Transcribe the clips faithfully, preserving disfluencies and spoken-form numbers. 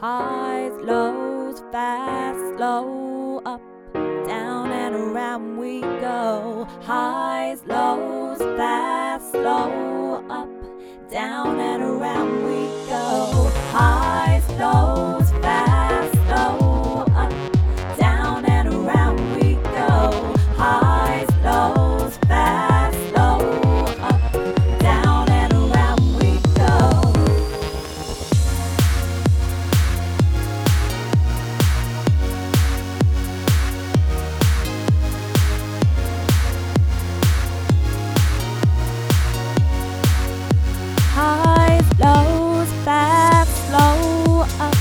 Highs, lows, fast, slow, up, down and around we go. Highs, lows, fast, slow, up, down and around we go. Highs, lows, fast, slow, up, down and around we go. Highs, lows, fast, slow, up, down and around we go. Highs, lows, fast, slow, up.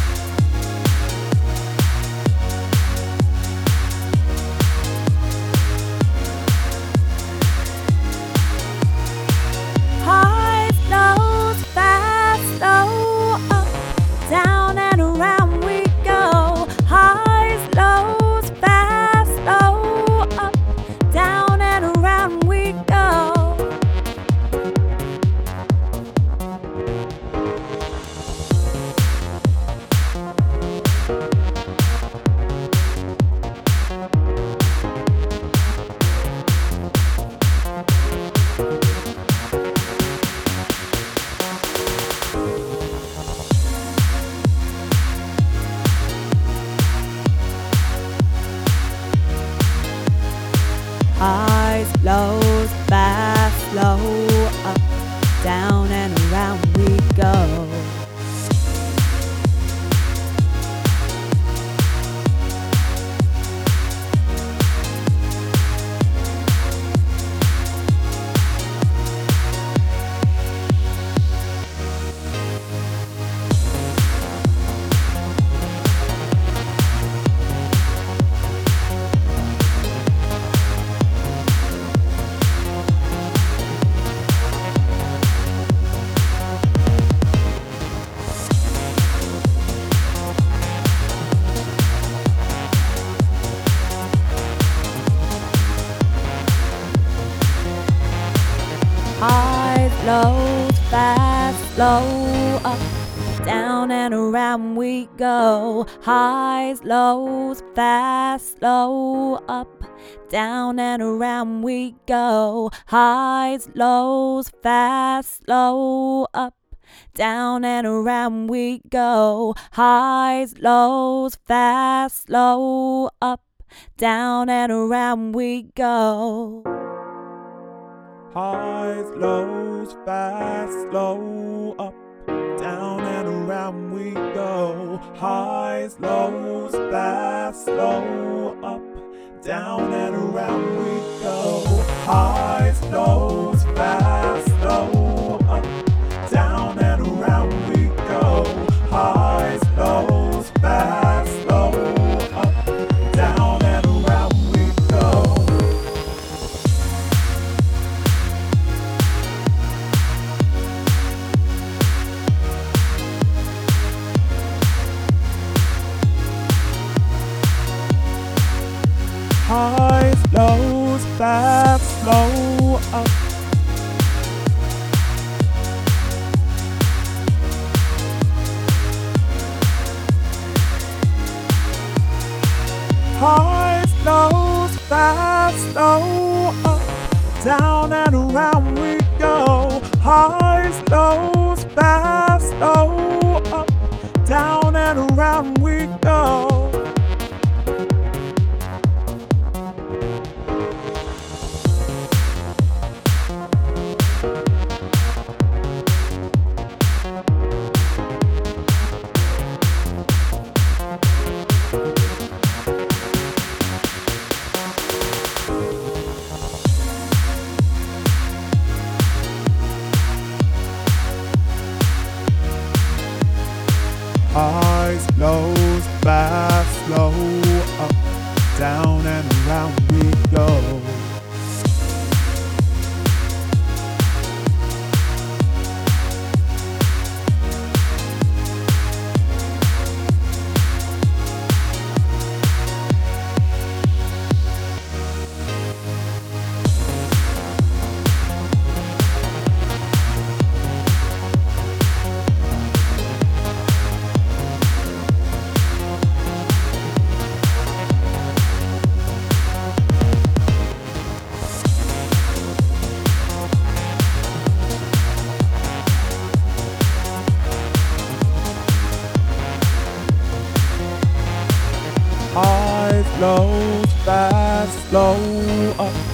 Highs, lows, fast, slow, up, down and around we go. Highs, lows, fast, slow, up, down and around we go. Highs, lows, fast, slow, up, down and around we go. Highs, lows, fast, slow, up, down and around we go. Highs, lows, fast, slow, up, down and around we go. Highs, lows, fast, slow, up, down and around we go. Highs, lows, fast, slow, up, down and around we go. Highs, lows, fast, slow, up, down and around we go. Highs, lows, fast, slow, up, down and around we go. Highs, lows, fast, slow, up, down and around we go. Highs, lows, fast, slow, up, down and around we go. Highs, lows, fast, slow, up. Highs, lows, fast, slow, up, down and around we go. Highs, lows, fast, slow, up, down and around we go. Highs, lows, fast, slow, up, down and around we go. goes fast, slow, up,